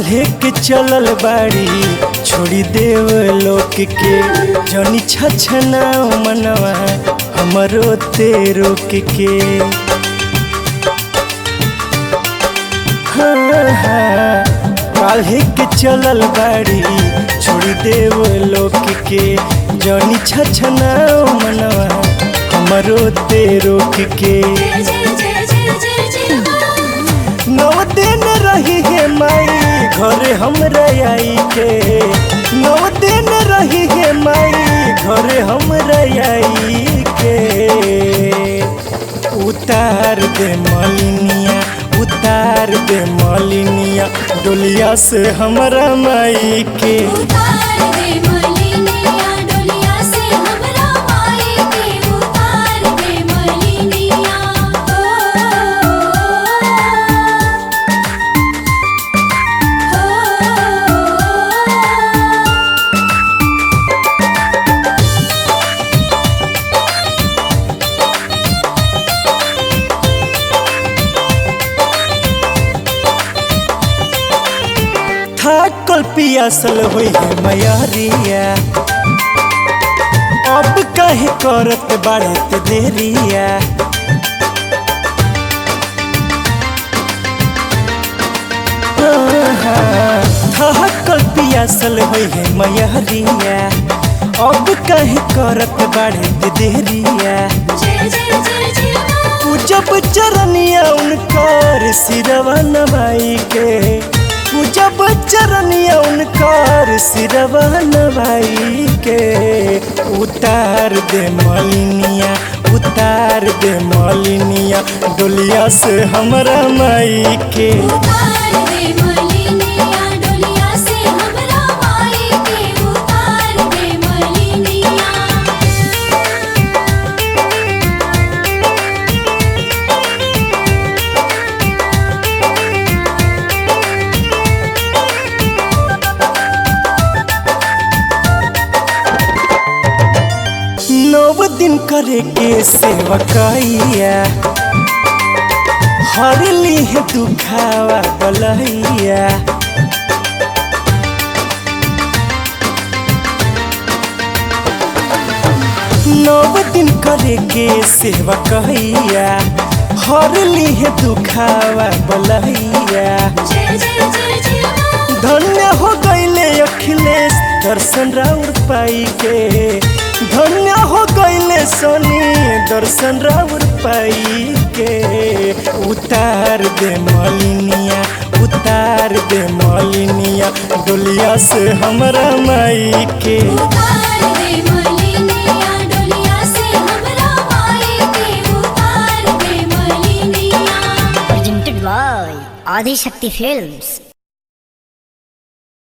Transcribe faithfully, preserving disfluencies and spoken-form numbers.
काल्हे के चलल बाड़ी छोड़ी देव लोक के जनी छछना मनवा हमरो तेरो के हाँ हाँ काल्हे के चलल बाड़ी छोड़ी देव लोक के जनी छछना मनवा हमरो तेरो के नौ दिन रही है माई घरे हमरा आई के नौ दिन रही है माई घरे हमरा आई के उतार दे मलिनिया उतार दे मलिनिया डोलिया से हमरा माई के उतार दे मलिनिया डोलिया से हमरा माई के उतार दे मलिनिया थाकल पियासल होई है मैरिया अब कहे करत बाड़त देरिया थाकल पियासल होई है मैरिया अब कहे करत बाड़त देरिया जय जय जय जय पूजब चरनिया उनकर सिरवा नवाई के पूजब चरनिया उनकर सिरवा नवाई के उतार दे मलिनिया उतार दे मलिनिया डोलिया से हमरा माई के उतार दे मलिनिया डोलिया से हमरा माई के उतार दे मलिनिया नौ दिन करे के सेवा कैया हर लीह दुखावा बलैया नौ दिन करे के सेवा कैया हर लीह दुखावा बलैया जय जय जय जय धन्य हो गईले अखिलेश दर्शन राउर पाई के धन्य हो गईले सोनी दर्शन राउर पाई के उतार दे मलिनिया उतार दे मलिनिया डोलिया से हमरा माई के उतार दे मलिनिया डोलिया से हमरा माई के उतार दे मलिनिया presented by Adi Shakti Films.